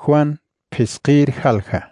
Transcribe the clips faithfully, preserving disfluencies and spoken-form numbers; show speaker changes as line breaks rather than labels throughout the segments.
Juan Pesqir Halja.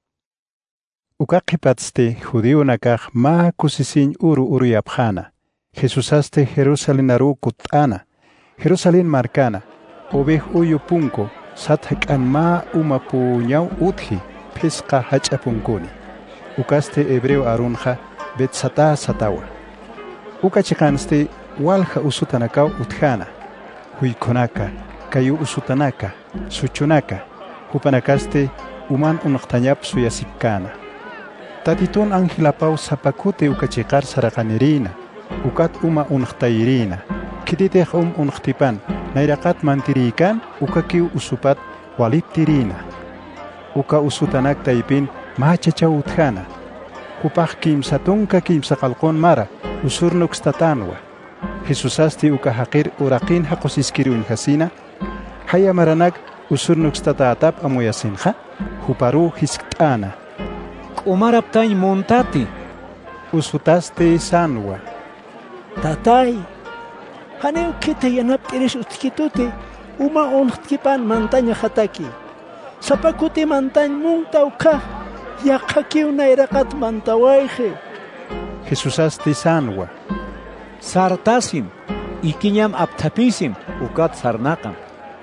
Ukaqipatzte judío nakaj ma kusisin uru uru yapjana. Jesusaste Jerusalén aru kutana. Jerusalén marcana. Obej uyu punko. Sathak an ma uma puñau utji. Pesqa hachapunkuni. Ukaste hebreo arunja. Bet sata satawa. Ukachikanste walja usutanakau utjana. Huikonaka. Kayu usutanaka. Suchunaka. Hupanakaste uman unaqtañap suyasikana. Tatitun angelapau sapakute ukachikar sarakanirina. Ukat uma unaqtayrina. Kititej um unaqtipan. Nairakat mantirikan ukakiu usupat waliptirina. Uka usutanak taipin machacha utjana. Hupaj kimsatunka kimsakalkon mara. Usurnuk statanwa. Jesusasti uka haqir uraqin haqosiskirun hasina. Haya maranak usurnuk stataatap amoyasinja. Huparu hisktana.
Umaraptay montati.
Usutaste sanwa.
Tatay. Haneu kete yanap eres utkitute. Uma onhtkipan mantaña hataki. Sapakute mantañ muntauka. Yaqakiu nairakat mantawaije.
Jesusaste sanwa.
Sartasim. Ikiñam aptapisim. Ukat sarnaqam.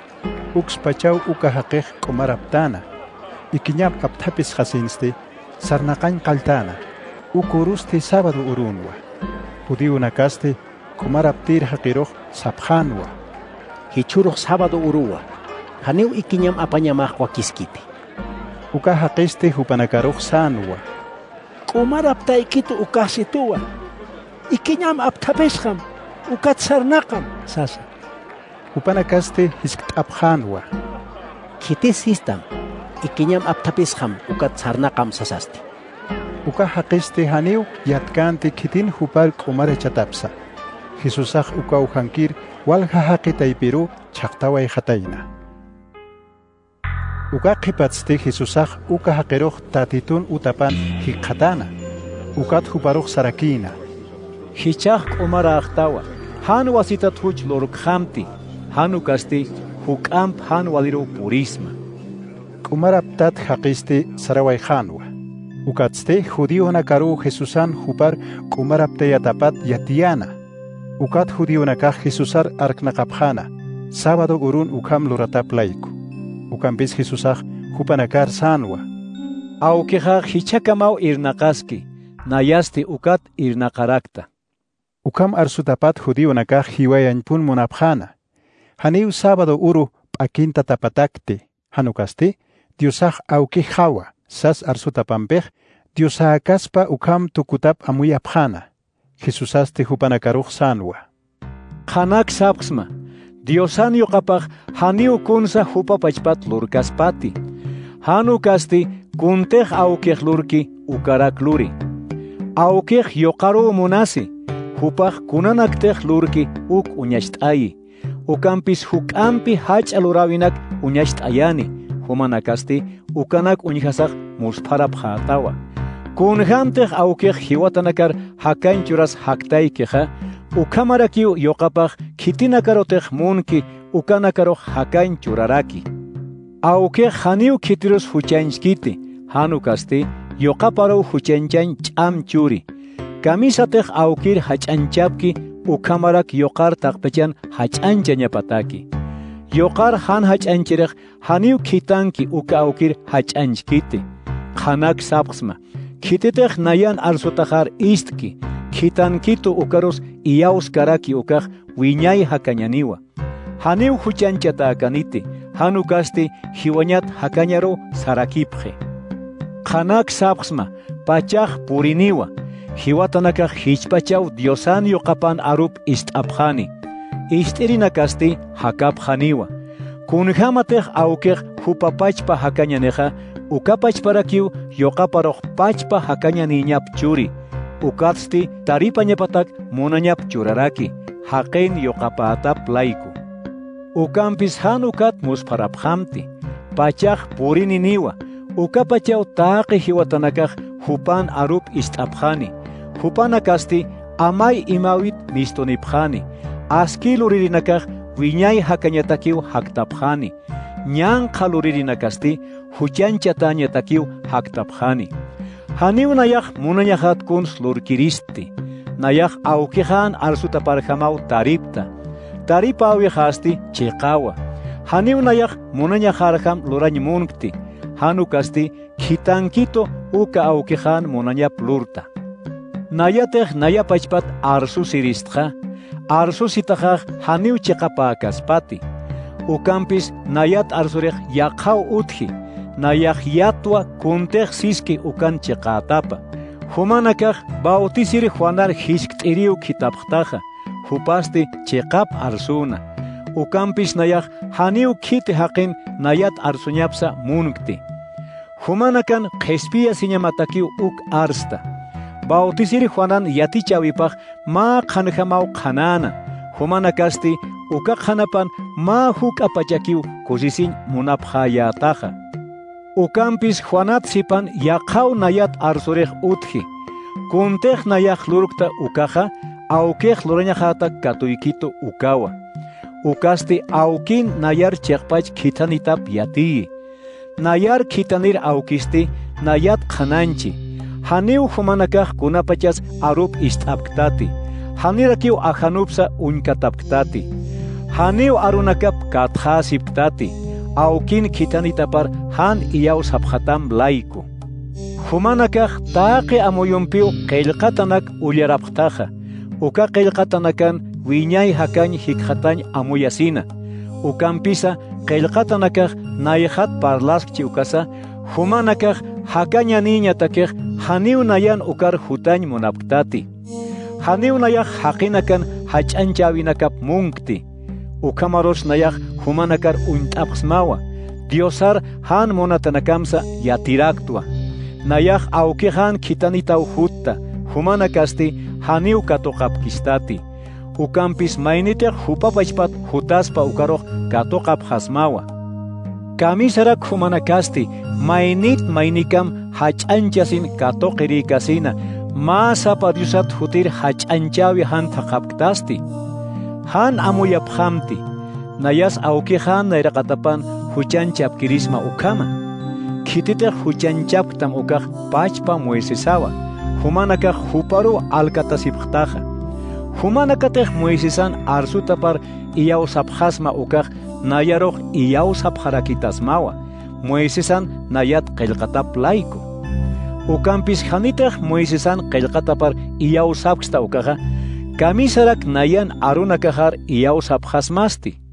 Uxpachau uka haqej komaraptana. Ikiñam aptapis hasinste. Sarnaqañ qaltana. Ukuruste sábado urunwa. Judío nakaste kumaraptir haqiroj sapjanwa.
Hichuroj sábado uruwa. Haneu ikiñam apañamaj wakiskite.
Uka haqiste hupanakaroj sanwa.
Kumaraptaykitu ukasituwa. Ikiñam aptapesham. Ukat sarnaqam sasa.
Hupanakaste hisktapjanwa.
Kite sistam. Ikiñam aptapesham ukat sarnaqam sasasti.
Uka haqiste haneu yatkante kitin hupal kumare chatapsa. Jesusaj uka ujankir walja haqitay Peru chaqtaway hatayna. Uka qipatzte Jesusaj uka haqiroj tatitun utapan hiqatana. Ukat huparoj sarakina.
Hichaj kumara aqtawa. Han wasitat huch lorukhamti. Hanu kasti huk'amp han waliru purisma.
Kumaraptat haqiste saraway khanwa. Ukatzte judío nakaru Jesusan hupar kumarapte yatapat yatiana. Ukat judío nakaj Jesusar arknaqapjana. Sábado urun ukam luratap laiku. Ukampis Jesusaj hupanakar sanwa.
Aukejaj hichakamau irnaqaski. Nayasti ukat irnaqarakta.
Ukam arsutapat judío nakaj hiwayanpun munapjana. Haniu sábado uru pakinta tapatakte. Hanukaste Diosaj auke hawa. Sas arsutapampej, Diosa akaspa ukam tukutap amuyapjana. Jesusaste hupanakaruj sanwa.
Hanak sapsma. Diosan yoqapaj haniu kunsa hupapachpat lurkaspati. Hanu kasti kuntej aukej lurki ukarak luri. Aukej yoqaru munasi. Hupaj kunanaktej lurki uk uñasht'ayi. Ukampis huk'ampi hach alurawinak uñasht'ayani. Humanakasti ukanak uñjasaq musparap hatawa. Kunjamtej aukej hiwatanakar hakainchuras haktaykeja. Ukamarakiu yoqapaj kitinakarotaj munki ukanakaro hakainchuraraki. Aukej haniu kitirus huchanchkiti. Hanukasti yoqaparo huchanchan ch'am churi. Kamisatej aukir hach'anchapki ukamarak yoqar taqpechan hach'anchañapataki. Yoqar han hach'anchirej haniu kitanki uka aukir hach'anchkiti. Qanak sapqsma. Kititej nayan arsutajar istki. Kitankitu ukarus iyaus karaki ukaj wiñay hakañaniwa. Haniu huchanchata akaniti. Hanukasti hiwañat hakañaro sarakipje. Qanak sapqsma. Pachaj puriniwa. Hiwatanakaj hichpachaw Diosan yoqapan arup ist'apjani. Ishtirinakasti hakapjaniwa. Kunjamatej aukej hupapachpa hakañaneja. Ukapachparakiu yoqaparoj pachpa hakañaniñap churi. Ukatsti taripañapatak munañap churaraki. Haqin yoqapatap laiku. Ukampis han ukat musparaphamti. Pachaj purininiwa. Ukapachaw taqi hiwatanakaj hupan arup ist'apjani. Hupanakasti amay imawit mistonipjani. Askiluririnakaj wiñay hakañatakiw haktapjani. ñan qaluririnakasti huchanchataña takiu haktapjani. Haniu nayaq munañajat kun slurkiristi. Nayaq aukijan arsuta parhamau taripta. Taripa awijasti chiqawa. Haniu nayaq munañajarham lurañmunkti. Hanukasti khitankito uka aukijan munaña plurta. Nayatej nayapachpat arsu siristja. Arsu sitajaj haniu chiqapa kaspati. Ukampis nayat arsurek yaqaw utji. Nayaq yatwa kuntej siski ukan chiqatapa. Humanakaj bautisiri Juanar hishktiriu kitapjtaja. Hupasti chiqap arsuna. Ukampis nayaq haniu kiti haqin nayat arsuñapsa munkti. Humanakan qespia siñamatakiu uk arsta. Bautisiri Juanan yatichawipaj ma qanjamau qanana. Humanakasti uka qanapan ma huk apachakiu kusisin munapjayataja. Ukampis Juanat sipan yaqaw nayat arsurej utji. Kuntej nayaq lurukta ukaja, aukej lurañajata katuykito ukawa. Ukasti aukin nayar chiqpach kitanitap yatiyi. Nayar kitanir aukisti nayat qananchi. Haniu humanakaj kunapachas arup istapktati. Hanirakiu ajanupsa unkatapktati. Haniu arunakap katjasipktati. Aukin kitanitapar han iyaw sapjatam laiku. Humanakaj taqi amuyumpiu qillqatanak ullarapqtaja. Uka qillqatanakan wiñay hakañ hikjatañ amuyasina. Ukampisa qillqatanakaj nayjat parlaskchi ukasa. Humanakaj hakaña niña takej haniu nayan ukar hutañ munapktati. Haniu nayaj haqinakan hach'anchawinakap munkti. Ukamarosh nayaq humanakar unt'apqsmawa. Diosar han monatanakamsa yatiraktua. Nayaq aukijan kitanitaw hutta. Humanakasti haniu katoqapkistati. Ukampis maynitaq hupapachpat hutaspa ukaroq katoqapqasmawa. Kamisarak humanakasti maynit maynikam hach'anchasin katoqirikasina. Masapa Diosat hutir hach'anchawi han thaqapktasti. Han amuyaphamti. Nayas aukijan nairaqatapan huchanchapkirisma ukama. Kititej huchanchapktam ukaj pachpa Moisesawa. Humanakaj huparu alkatasipqtaja. Humanakatej Moisesan arsutapar iyaw sapjasma ukaj nayaroq iyaw sapjarakitasmawa. Moisesan nayat qillqatap laiku. Ukampis hanitej Moisesan qillqatapar iyaw sapksta ukaja. Kamisarak nayan arunakajar iyaw sapjasmasti.